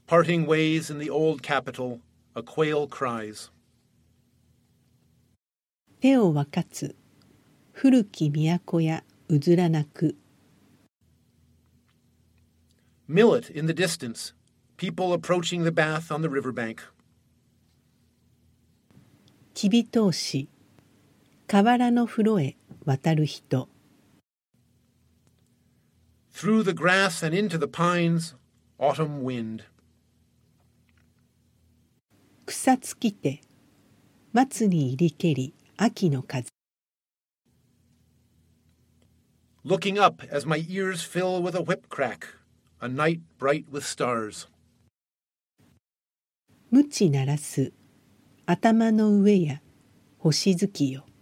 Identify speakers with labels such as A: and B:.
A: Parting ways in the old capital, a quail cries.
B: 手を分かつ、古き都やうずら泣く。
A: Millet in the distance, people approaching the bath on the riverbank.
B: きび通し、河原の風呂へ渡る人。
A: Through the grass and into the pines, autumn wind.
B: 草尽きて、松に入りけり秋の風。
A: Looking up as my ears fill with a whip crack, a night bright with stars.
B: 鞭鳴らす、頭の上や星月よ。